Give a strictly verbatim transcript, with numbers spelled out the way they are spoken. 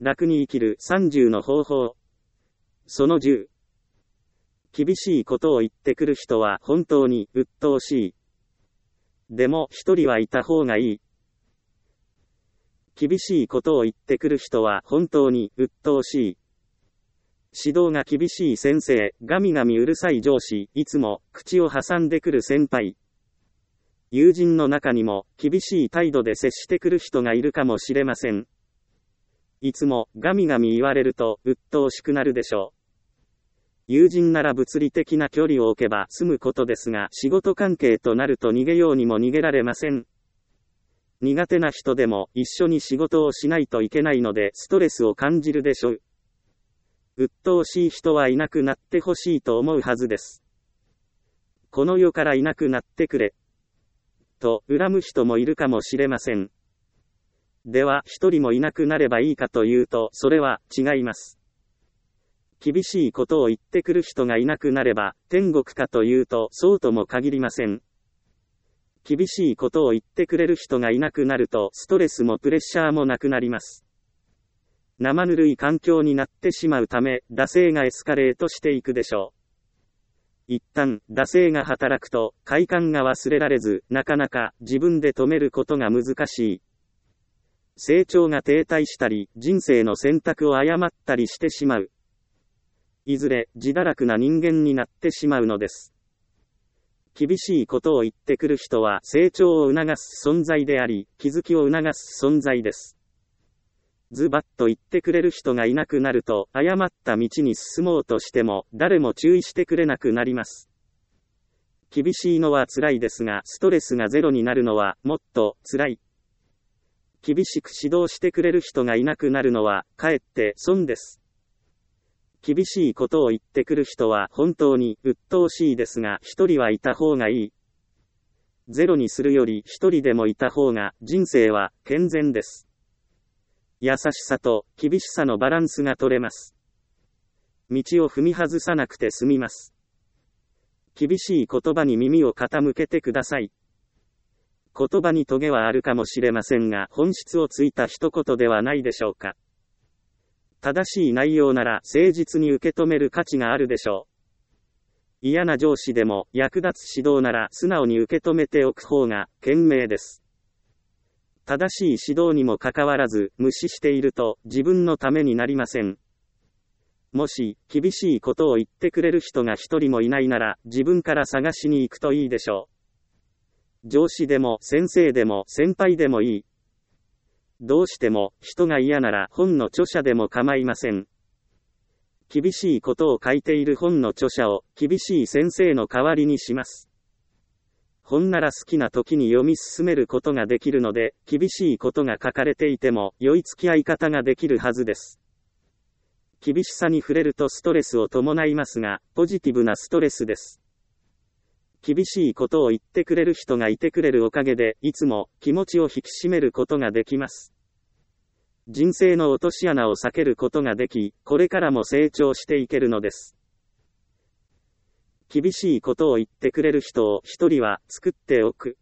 楽に生きるさんじゅうの方法。そのじゅう。厳しいことを言ってくる人は本当に鬱陶しい。でも一人はいた方がいい。厳しいことを言ってくる人は本当に鬱陶しい。指導が厳しい先生、ガミガミうるさい上司、いつも口を挟んでくる先輩。友人の中にも厳しい態度で接してくる人がいるかもしれません。いつもガミガミ言われると鬱陶しくなるでしょう。友人なら物理的な距離を置けば済むことですが、仕事関係となると逃げようにも逃げられません。苦手な人でも一緒に仕事をしないといけないのでストレスを感じるでしょう。鬱陶しい人はいなくなってほしいと思うはずです。この世からいなくなってくれ。と恨む人もいるかもしれません。では一人もいなくなればいいかというと、それは違います。厳しいことを言ってくる人がいなくなれば天国かというと、そうとも限りません。厳しいことを言ってくれる人がいなくなると、ストレスもプレッシャーもなくなります。生ぬるい環境になってしまうため、惰性がエスカレートしていくでしょう。一旦、惰性が働くと、快感が忘れられず、なかなか自分で止めることが難しい。成長が停滞したり、人生の選択を誤ったりしてしまう。いずれ、自堕落な人間になってしまうのです。厳しいことを言ってくる人は、成長を促す存在であり、気づきを促す存在です。ズバッと言ってくれる人がいなくなると、誤った道に進もうとしても、誰も注意してくれなくなります。厳しいのは辛いですが、ストレスがゼロになるのは、もっと辛い。厳しく指導してくれる人がいなくなるのは、かえって損です。厳しいことを言ってくる人は本当に鬱陶しいですが、一人はいた方がいい。ゼロにするより一人でもいた方が、人生は健全です。優しさと厳しさのバランスが取れます。道を踏み外さなくて済みます。厳しい言葉に耳を傾けてください。言葉にトゲはあるかもしれませんが、本質をついた一言ではないでしょうか。正しい内容なら誠実に受け止める価値があるでしょう。嫌な上司でも役立つ指導なら素直に受け止めておく方が賢明です。正しい指導にもかかわらず無視していると自分のためになりません。もし厳しいことを言ってくれる人が一人もいないなら自分から探しに行くといいでしょう。上司でも先生でも先輩でもいい。どうしても人が嫌なら本の著者でも構いません。厳しいことを書いている本の著者を厳しい先生の代わりにします。本なら好きな時に読み進めることができるので、厳しいことが書かれていても良い付き合い方ができるはずです。厳しさに触れるとストレスを伴いますが、ポジティブなストレスです。厳しいことを言ってくれる人がいてくれるおかげで、いつも気持ちを引き締めることができます。人生の落とし穴を避けることができ、これからも成長していけるのです。厳しいことを言ってくれる人を一人は作っておく。